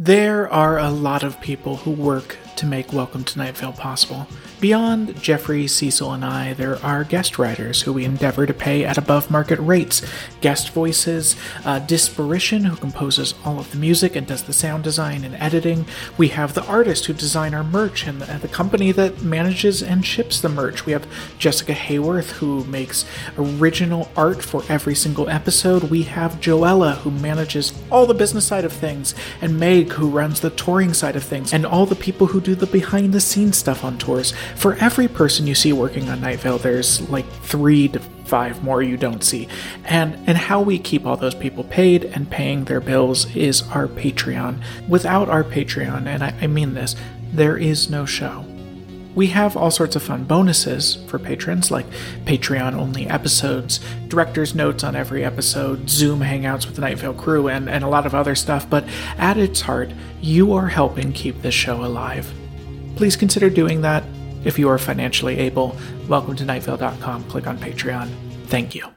There are a lot of people who work to make Welcome to Night Vale possible. Beyond Jeffrey, Cecil, and I, there are guest writers who we endeavor to pay at above market rates, guest voices, Disparition, who composes all of the music and does the sound design and editing. We have the artist who design our merch and the company that manages and ships the merch. We have Jessica Hayworth, who makes original art for every single episode. We have Joella, who manages all the business side of things, and Meg, who runs the touring side of things, and all the people who do the behind-the-scenes stuff on tours. For every person you see working on Night Vale, there's like 3 to 5 more you don't see. And how we keep all those people paid and paying their bills is our Patreon. Without our Patreon, and I mean this, there is no show. We have all sorts of fun bonuses for patrons, like Patreon-only episodes, director's notes on every episode, Zoom hangouts with the Night Vale crew, and a lot of other stuff, but at its heart, you are helping keep this show alive. Please consider doing that if you are financially able. Welcome to nightvale.com. Click on Patreon. Thank you.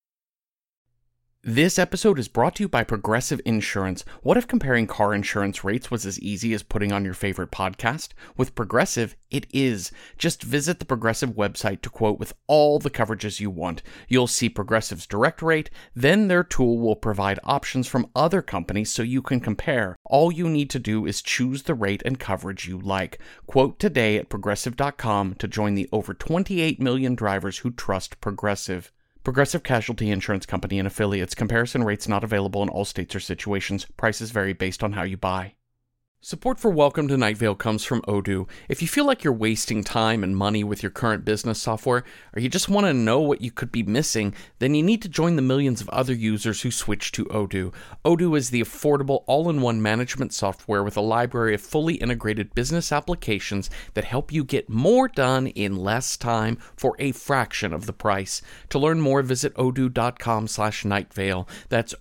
This episode is brought to you by Progressive Insurance. What if comparing car insurance rates was as easy as putting on your favorite podcast? With Progressive, it is. Just visit the Progressive website to quote with all the coverages you want. You'll see Progressive's direct rate, then their tool will provide options from other companies so you can compare. All you need to do is choose the rate and coverage you like. Quote today at Progressive.com to join the over 28 million drivers who trust Progressive. Progressive Casualty Insurance Company and Affiliates. Comparison rates not available in all states or situations. Prices vary based on how you buy. Support for Welcome to Night Vale comes from Odoo. If you feel like you're wasting time and money with your current business software, or you just want to know what you could be missing, then you need to join the millions of other users who switch to Odoo. Odoo is the affordable all-in-one management software with a library of fully integrated business applications that help you get more done in less time for a fraction of the price. To learn more, visit odoo.com/nightvale. That's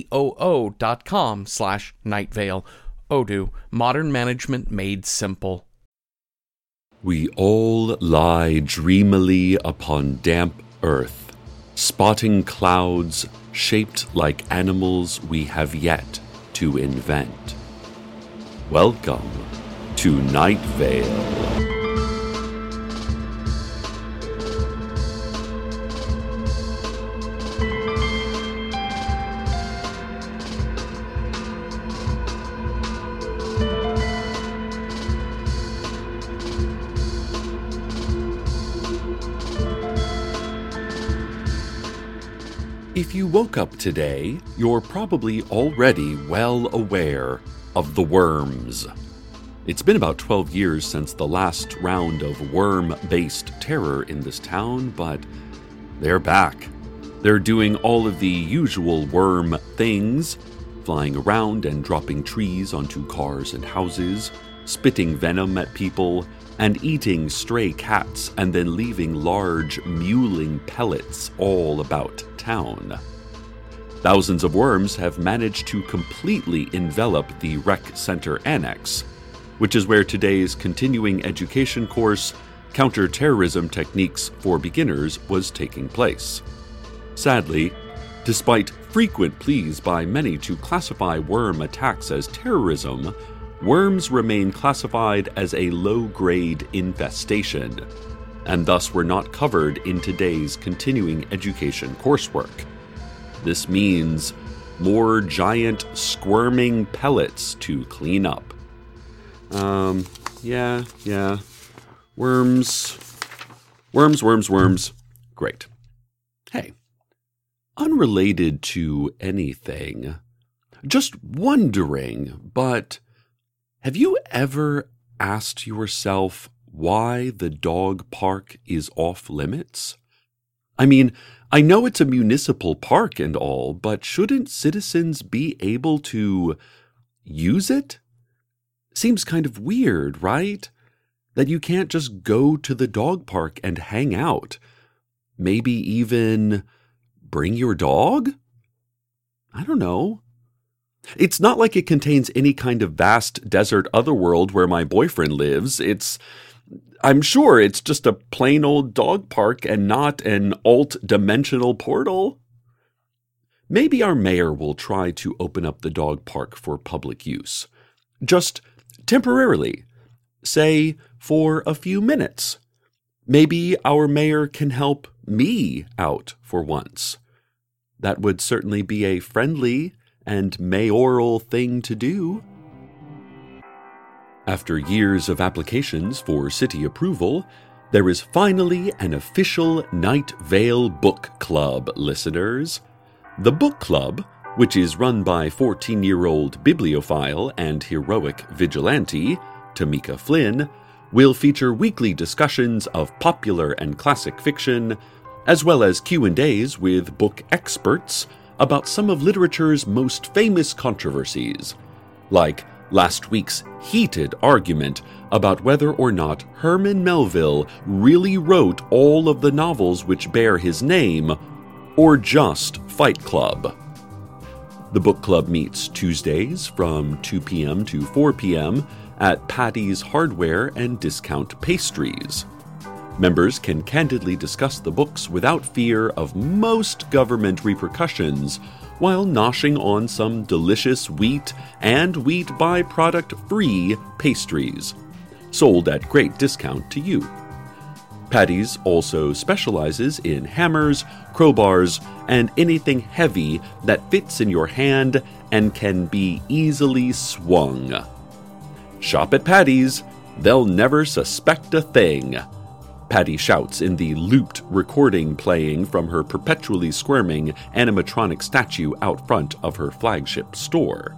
odoo.com/nightvale. Odoo, modern management made simple. We all lie dreamily upon damp earth, spotting clouds shaped like animals we have yet to invent. Welcome to Night Vale. If you woke up today, you're probably already well aware of the worms. It's been about 12 years since the last round of worm-based terror in this town, but they're back. They're doing all of the usual worm things, flying around and dropping trees onto cars and houses, spitting venom at people, and eating stray cats and then leaving large mewling pellets all about town. Thousands of worms have managed to completely envelop the Rec Center Annex, which is where today's continuing education course, Counterterrorism Techniques for Beginners, was taking place. Sadly, despite frequent pleas by many to classify worm attacks as terrorism, worms remain classified as a low-grade infestation, and thus were not covered in today's continuing education coursework. This means more giant squirming pellets to clean up. Yeah. Worms. Great. Hey, unrelated to anything, just wondering, but have you ever asked yourself why the dog park is off limits? I mean, I know it's a municipal park and all, but shouldn't citizens be able to use it? Seems kind of weird, right? That you can't just go to the dog park and hang out. Maybe even bring your dog? I don't know. It's not like it contains any kind of vast desert otherworld where my boyfriend lives. I'm sure it's just a plain old dog park and not an alt-dimensional portal. Maybe our mayor will try to open up the dog park for public use. Just temporarily. Say, for a few minutes. Maybe our mayor can help me out for once. That would certainly be a friendly and mayoral thing to do. After years of applications for city approval, there is finally an official Night Vale Book Club, listeners. The book club, which is run by 14-year-old bibliophile and heroic vigilante, Tamika Flynn, will feature weekly discussions of popular and classic fiction, as well as Q&As with book experts about some of literature's most famous controversies, like last week's heated argument about whether or not Herman Melville really wrote all of the novels which bear his name, or just Fight Club. The book club meets Tuesdays from 2 p.m. to 4 p.m. at Patty's Hardware and Discount Pastries. Members can candidly discuss the books without fear of most government repercussions, while noshing on some delicious wheat and wheat byproduct-free pastries, sold at great discount to you. Patty's also specializes in hammers, crowbars, and anything heavy that fits in your hand and can be easily swung. Shop at Patty's, they'll never suspect a thing. Patty shouts in the looped recording playing from her perpetually squirming animatronic statue out front of her flagship store.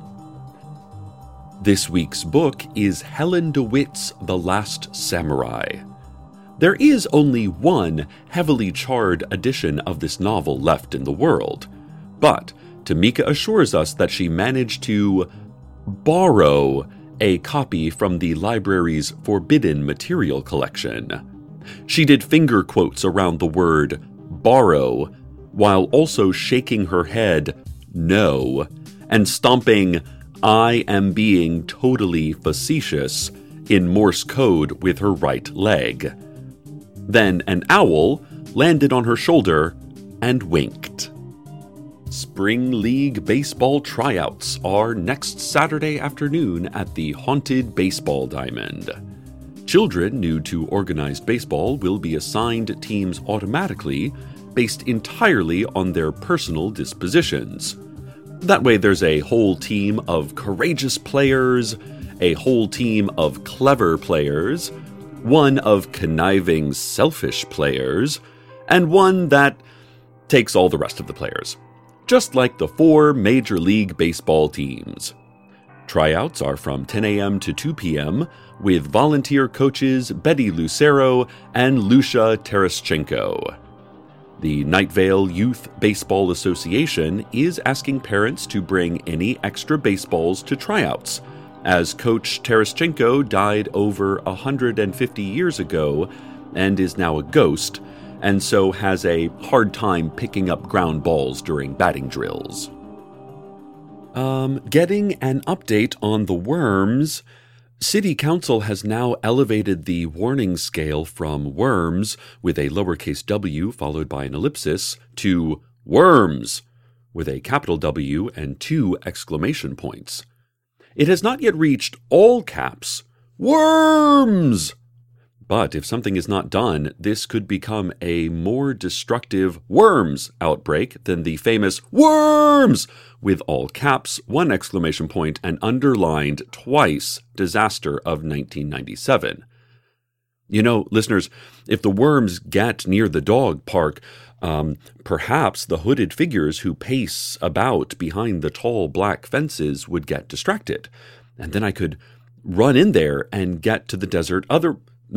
This week's book is Helen DeWitt's The Last Samurai. There is only one heavily charred edition of this novel left in the world, but Tamika assures us that she managed to borrow a copy from the library's Forbidden Material collection. She did finger quotes around the word borrow, while also shaking her head no, and stomping "I am being totally facetious" in Morse code with her right leg. Then an owl landed on her shoulder and winked. Spring League baseball tryouts are next Saturday afternoon at the Haunted Baseball Diamond. Children new to organized baseball will be assigned teams automatically, based entirely on their personal dispositions. That way there's a whole team of courageous players, a whole team of clever players, one of conniving, selfish players, and one that takes all the rest of the players. Just like the 4 Major League Baseball teams. Tryouts are from 10 a.m. to 2 p.m., with volunteer coaches Betty Lucero and Lucia Taraschenko. The Night Vale Youth Baseball Association is asking parents to bring any extra baseballs to tryouts, as Coach Taraschenko died over 150 years ago and is now a ghost, and so has a hard time picking up ground balls during batting drills. Getting an update on the worms. City Council has now elevated the warning scale from worms, with a lowercase w followed by an ellipsis, to worms, with a capital W and 2 exclamation points. It has not yet reached all caps, worms! But if something is not done, this could become a more destructive worms outbreak than the famous worms, with all caps, 1 exclamation point, and underlined twice disaster of 1997. You know, listeners, if the worms get near the dog park, perhaps the hooded figures who pace about behind the tall black fences would get distracted. And then I could run in there and get to the desert other...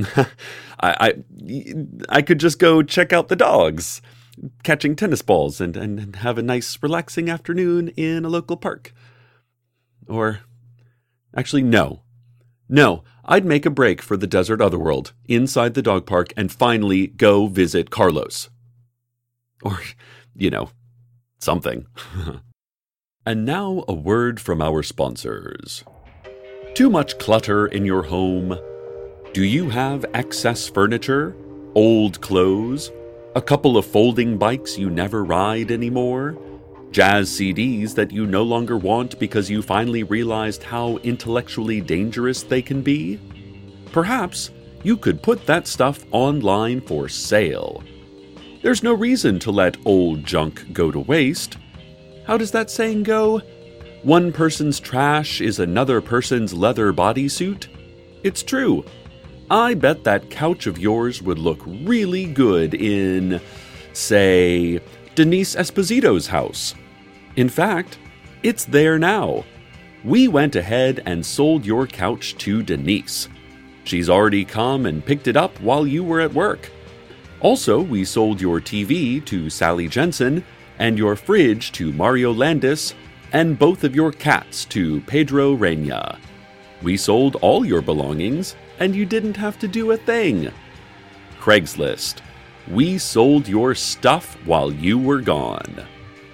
I could just go check out the dogs, catching tennis balls and have a nice relaxing afternoon in a local park. Or, actually, no, I'd make a break for the desert otherworld inside the dog park and finally go visit Carlos. Or, something. And now a word from our sponsors. Too much clutter in your home? Do you have excess furniture, old clothes, a couple of folding bikes you never ride anymore? Jazz CDs that you no longer want because you finally realized how intellectually dangerous they can be? Perhaps you could put that stuff online for sale. There's no reason to let old junk go to waste. How does that saying go? One person's trash is another person's leather bodysuit? It's true. I bet that couch of yours would look really good in, say, Denise Esposito's house. In fact, it's there now. We went ahead and sold your couch to Denise. She's already come and picked it up while you were at work. Also, we sold your TV to Sally Jensen, and your fridge to Mario Landis, and both of your cats to Pedro Reina. We sold all your belongings, and you didn't have to do a thing. Craigslist. We sold your stuff while you were gone.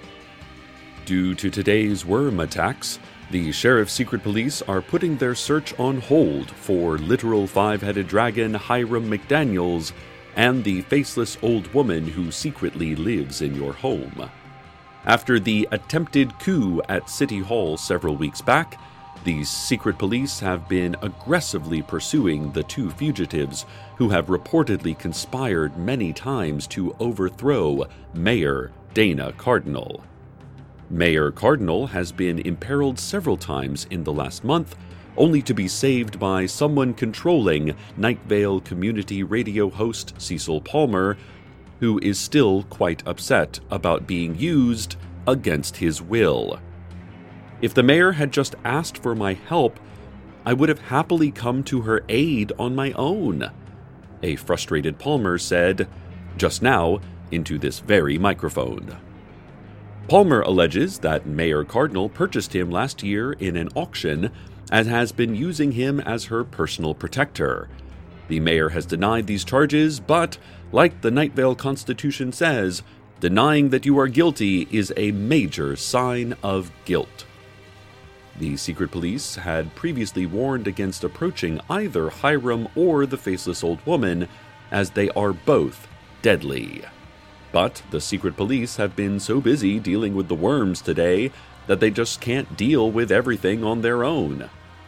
Due to today's worm attacks, the Sheriff's Secret Police are putting their search on hold for literal five-headed dragon Hiram McDaniels and the faceless old woman who secretly lives in your home. After the attempted coup at City Hall several weeks back, the secret police have been aggressively pursuing the two fugitives who have reportedly conspired many times to overthrow Mayor Dana Cardinal. Mayor Cardinal has been imperiled several times in the last month, only to be saved by someone controlling Night Vale community radio host Cecil Palmer, who is still quite upset about being used against his will. If the mayor had just asked for my help, I would have happily come to her aid on my own, a frustrated Palmer said just now into this very microphone. Palmer alleges that Mayor Cardinal purchased him last year in an auction and has been using him as her personal protector. The mayor has denied these charges, but, like the Night Vale Constitution says, denying that you are guilty is a major sign of guilt. The secret police had previously warned against approaching either Hiram or the faceless old woman, as they are both deadly. But the secret police have been so busy dealing with the worms today that they just can't deal with everything on their own.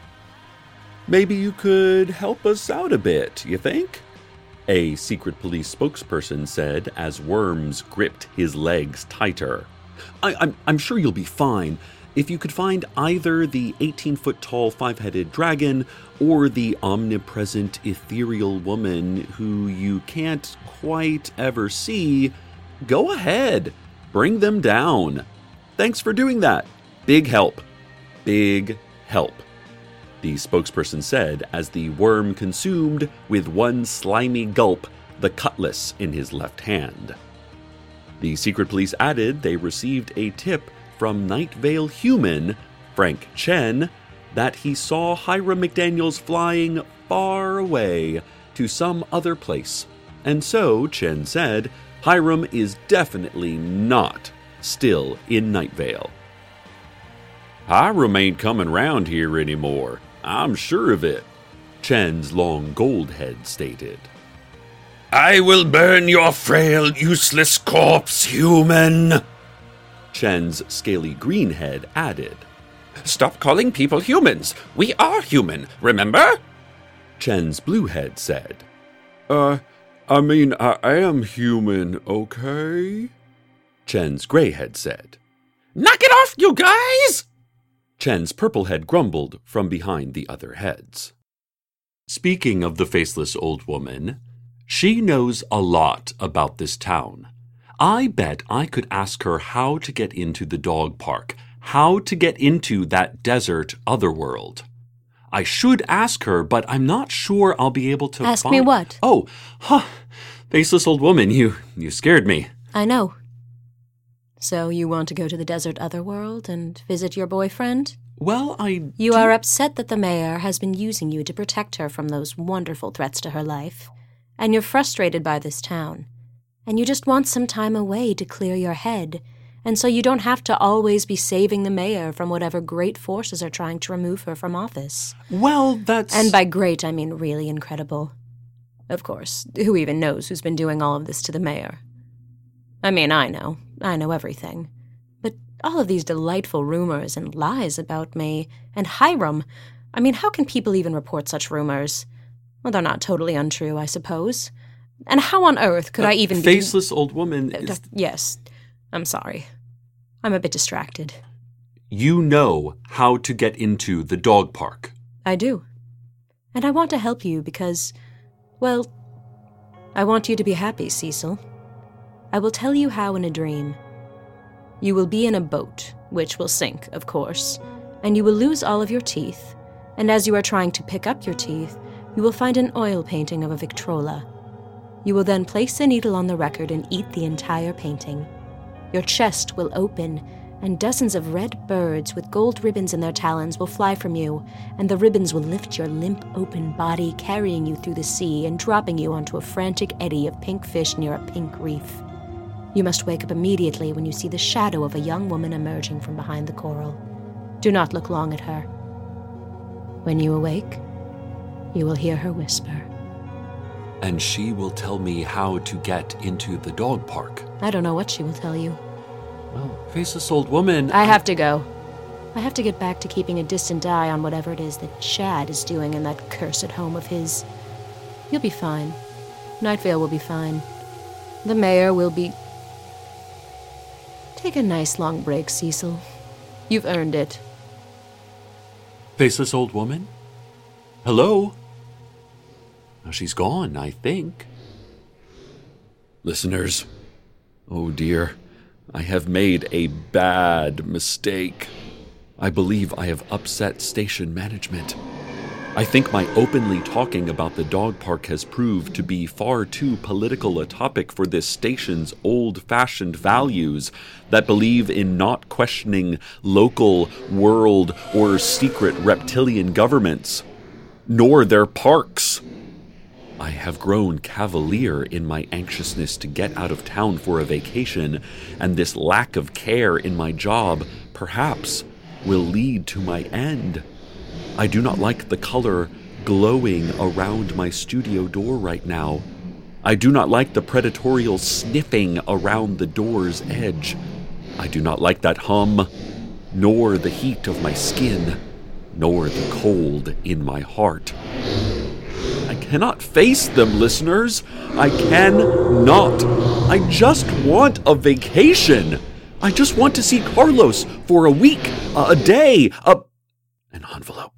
Maybe you could help us out a bit, you think? A secret police spokesperson said as worms gripped his legs tighter. I'm sure you'll be fine. If you could find either the 18-foot-tall five-headed dragon or the omnipresent ethereal woman who you can't quite ever see, go ahead. Bring them down. Thanks for doing that. Big help. Big help. The spokesperson said as the worm consumed, with one slimy gulp, the cutlass in his left hand. The secret police added they received a tip from Night Vale human, Frank Chen, that he saw Hiram McDaniels flying far away to some other place. And so, Chen said, Hiram is definitely not still in Night Vale. Hiram ain't coming round here anymore. I'm sure of it, Chen's long gold head stated. I will burn your frail, useless corpse, human, Chen's scaly green head added. Stop calling people humans. We are human, remember? Chen's blue head said. I am human, okay? Chen's gray head said. Knock it off, you guys! Chen's purple head grumbled from behind the other heads. Speaking of the faceless old woman, she knows a lot about this town. I bet I could ask her how to get into the dog park, how to get into that desert otherworld. I should ask her, but I'm not sure I'll be able to Ask me what? Oh, faceless old woman, you scared me. I know. So you want to go to the desert otherworld and visit your boyfriend? Well, You are upset that the mayor has been using you to protect her from those wonderful threats to her life. And you're frustrated by this town. And you just want some time away to clear your head. And so you don't have to always be saving the mayor from whatever great forces are trying to remove her from office. Well, that's... And by great, I mean really incredible. Of course, who even knows who's been doing all of this to the mayor? I mean, I know everything. But All of these delightful rumors and lies about me. And Hiram. I mean, how can people even report such rumors? Well, they're not totally untrue, I suppose. And how on earth could I even Faceless old woman is... Yes. I'm sorry. I'm a bit distracted. You know how to get into the dog park. I do. And I want to help you because, well, I want you to be happy, Cecil. I will tell you how in a dream. You will be in a boat, which will sink, of course, and you will lose all of your teeth, and as you are trying to pick up your teeth, you will find an oil painting of a Victrola. You will then place the needle on the record and eat the entire painting. Your chest will open, and dozens of red birds with gold ribbons in their talons will fly from you, and the ribbons will lift your limp, open body, carrying you through the sea and dropping you onto a frantic eddy of pink fish near a pink reef. You must wake up immediately when you see the shadow of a young woman emerging from behind the coral. Do not look long at her. When you awake, you will hear her whisper. And she will tell me how to get into the dog park. I don't know what she will tell you. Well, faceless old woman... I have to go. I have to get back to keeping a distant eye on whatever it is that Chad is doing in that cursed home of his. You'll be fine. Night Vale will be fine. The mayor will be... Take a nice long break, Cecil. You've earned it. Faceless old woman? Hello? Now she's gone, I think. Listeners, oh dear, I have made a bad mistake. I believe I have upset station management. I think my openly talking about the dog park has proved to be far too political a topic for this station's old-fashioned values that believe in not questioning local, world, or secret reptilian governments, nor their parks. I have grown cavalier in my anxiousness to get out of town for a vacation, and this lack of care in my job, perhaps, will lead to my end. I do not like the color glowing around my studio door right now. I do not like the predatorial sniffing around the door's edge. I do not like that hum, nor the heat of my skin, nor the cold in my heart. I cannot face them, listeners. I cannot. I just want a vacation. I just want to see Carlos for a week, a day, an envelope.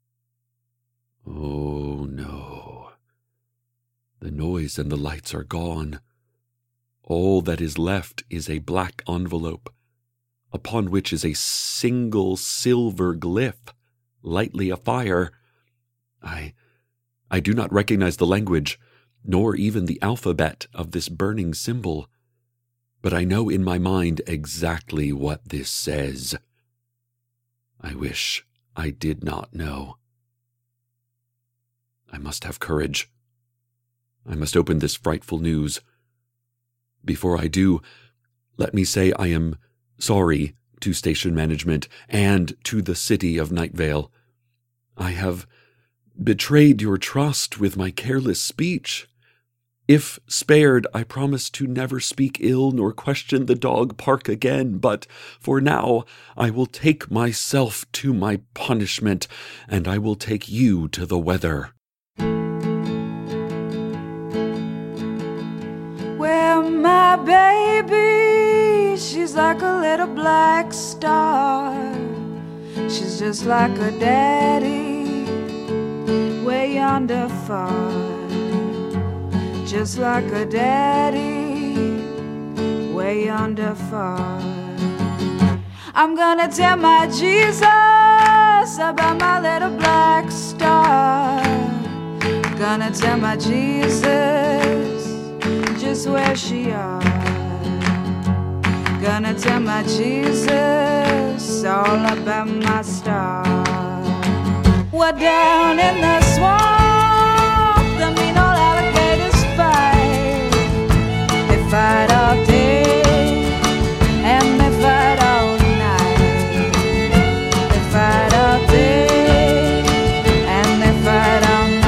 Oh no. The noise and the lights are gone. All that is left is a black envelope, upon which is a single silver glyph, lightly afire. I do not recognize the language, nor even the alphabet of this burning symbol, but I know in my mind exactly what this says. I wish I did not know. I must have courage. I must open this frightful news. Before I do, let me say I am sorry to station management and to the city of Night Vale. I have betrayed your trust with my careless speech. If spared, I promise to never speak ill nor question the dog park again, but for now I will take myself to my punishment, and I will take you to the weather. Well, my baby, she's like a little black star. She's just like her daddy, way yonder far. Just like her daddy, way yonder far. I'm gonna tell my Jesus about my little black star. Gonna tell my Jesus just where she are. Gonna tell my Jesus all about my star. We're down in the swamp, the mean old alligators fight. They fight all day and they fight all night. They fight all day and they fight all night.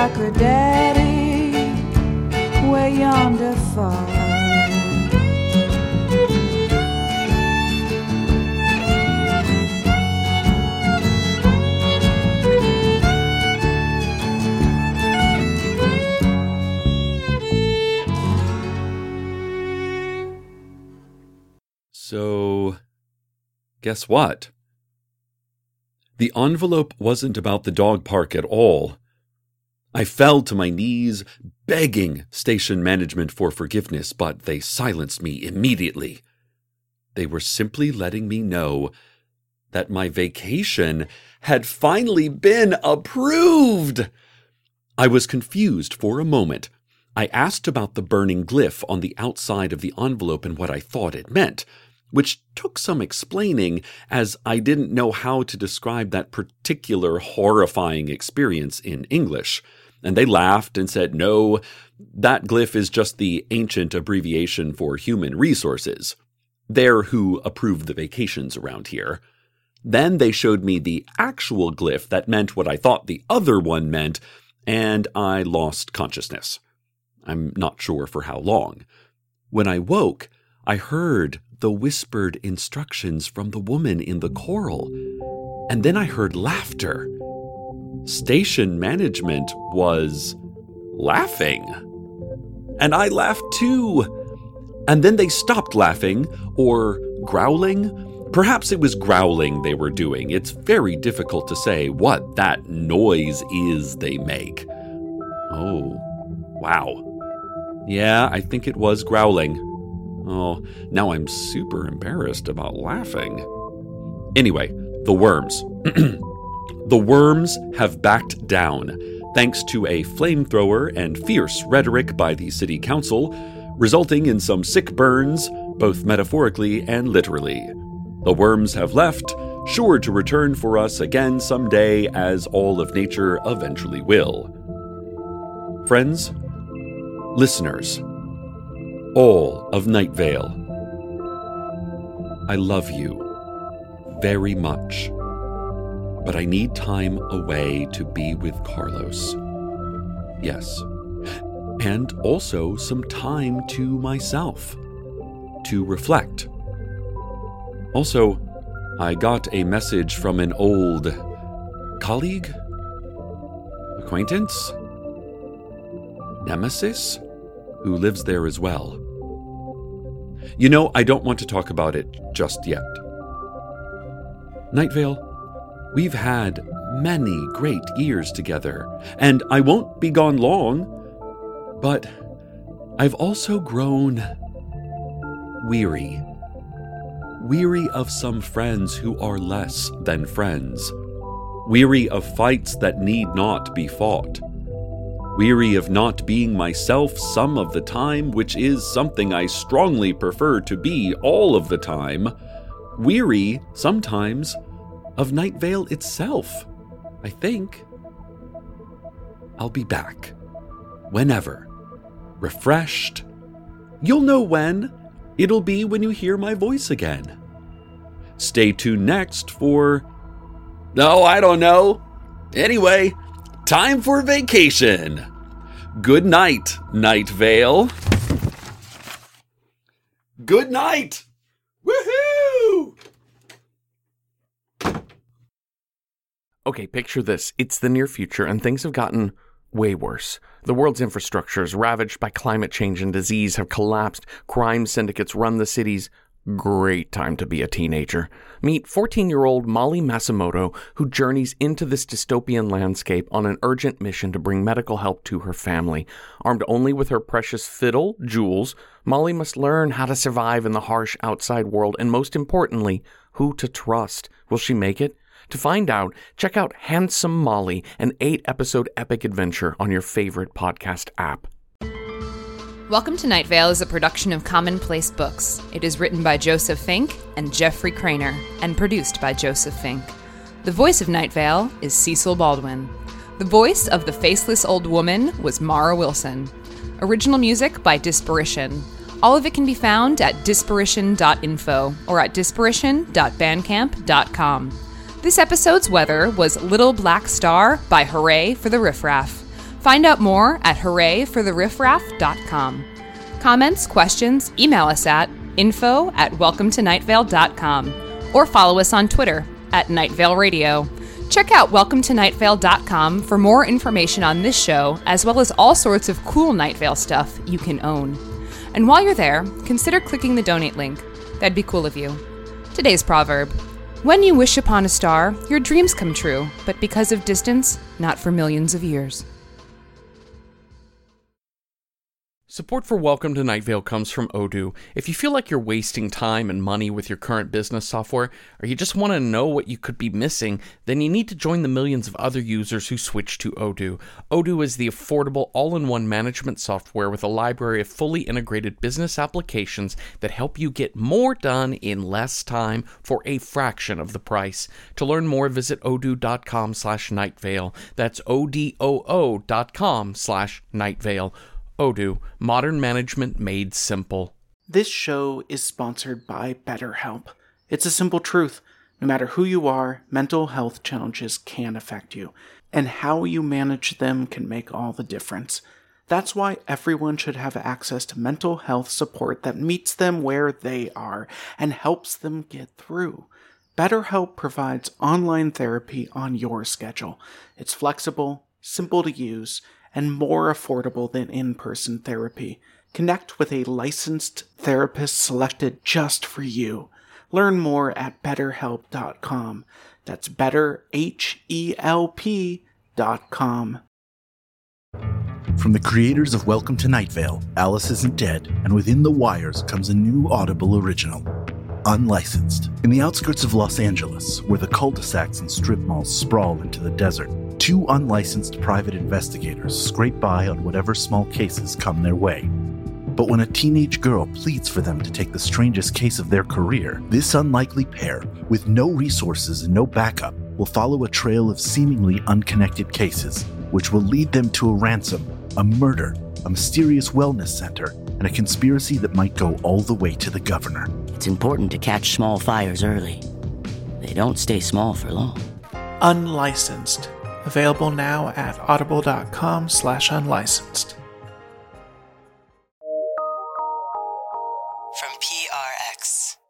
like her daddy way yonder far. So, guess what? The envelope wasn't about the dog park at all. I fell to my knees, begging station management for forgiveness, but they silenced me immediately. They were simply letting me know that my vacation had finally been approved. I was confused for a moment. I asked about the burning glyph on the outside of the envelope and what I thought it meant, which took some explaining, as I didn't know how to describe that particular horrifying experience in English. And they laughed and said, no, that glyph is just the ancient abbreviation for human resources. They're who approve the vacations around here. Then they showed me the actual glyph that meant what I thought the other one meant, and I lost consciousness. I'm not sure for how long. When I woke, I heard the whispered instructions from the woman in the coral, and then I heard laughter. Station management was laughing. And I laughed too. And then they stopped laughing, or growling. Perhaps it was growling they were doing. It's very difficult to say what that noise is they make. Oh, wow. Yeah, I think it was growling. Oh, now I'm super embarrassed about laughing. Anyway, the worms. The worms have backed down, thanks to a flamethrower and fierce rhetoric by the city council, resulting in some sick burns, both metaphorically and literally. The worms have left, sure to return for us again someday, as all of nature eventually will. Friends, listeners, all of Night Vale, I love you very much, but I need time away to be with Carlos. Yes, and also some time to myself, to reflect. Also, I got a message from an old colleague, acquaintance, nemesis, who lives there as well. You know, I don't want to talk about it just yet. Night Vale, we've had many great years together, and I won't be gone long, but I've also grown weary. Weary of some friends who are less than friends. Weary of fights that need not be fought. Weary of not being myself some of the time, which is something I strongly prefer to be all of the time. Weary, sometimes, of Night Vale itself, I think. I'll be back. Whenever. Refreshed. You'll know when. It'll be when you hear my voice again. Stay tuned next for... Oh, I don't know. Anyway, time for vacation. Good night, Night Vale. Good night. Woohoo! Okay, picture this. It's the near future, and things have gotten way worse. The world's infrastructures, ravaged by climate change and disease, have collapsed. Crime syndicates run the cities. Great time to be a teenager. Meet 14-year-old Molly Masimoto, who journeys into this dystopian landscape on an urgent mission to bring medical help to her family. Armed only with her precious fiddle, Jules, Molly must learn how to survive in the harsh outside world, and most importantly, who to trust. Will she make it? To find out, check out Handsome Molly, an 8-episode epic adventure on your favorite podcast app. Welcome to Night Vale is a production of Commonplace Books. It is written by Joseph Fink and Jeffrey Craner, and produced by Joseph Fink. The voice of Night Vale is Cecil Baldwin. The voice of the faceless old woman was Mara Wilson. Original music by Disparition. All of it can be found at disparition.info or at disparition.bandcamp.com. This episode's weather was Little Black Star by Hooray for the Riffraff. Find out more at hoorayfortheriffraff.com. Comments, questions, email us at info@welcometonightvale.com or follow us on Twitter @NightValeRadio. Check out welcometonightvale.com for more information on this show, as well as all sorts of cool Night Vale stuff you can own. And while you're there, consider clicking the donate link. That'd be cool of you. Today's proverb: when you wish upon a star, your dreams come true, but because of distance, not for millions of years. Support for Welcome to Night Vale comes from Odoo. If you feel like you're wasting time and money with your current business software, or you just want to know what you could be missing, then you need to join the millions of other users who switch to Odoo. Odoo is the affordable all-in-one management software with a library of fully integrated business applications that help you get more done in less time for a fraction of the price. To learn more, visit odoo.com/nightvale. That's odoo.com/nightvale. Odoo, modern management made simple. This show is sponsored by BetterHelp. It's a simple truth. No matter who you are, mental health challenges can affect you, and how you manage them can make all the difference. That's why everyone should have access to mental health support that meets them where they are and helps them get through. BetterHelp provides online therapy on your schedule. It's flexible, simple to use, and more affordable than in-person therapy. Connect with a licensed therapist selected just for you. Learn more at betterhelp.com. That's betterhelp.com. From the creators of Welcome to Night Vale, Alice Isn't Dead, and Within the Wires comes a new Audible original, Unlicensed. In the outskirts of Los Angeles, where the cul-de-sacs and strip malls sprawl into the desert, two unlicensed private investigators scrape by on whatever small cases come their way. But when a teenage girl pleads for them to take the strangest case of their career, this unlikely pair, with no resources and no backup, will follow a trail of seemingly unconnected cases, which will lead them to a ransom, a murder, a mysterious wellness center, and a conspiracy that might go all the way to the governor. It's important to catch small fires early. They don't stay small for long. Unlicensed. Available now at audible.com/unlicensed. From PRX.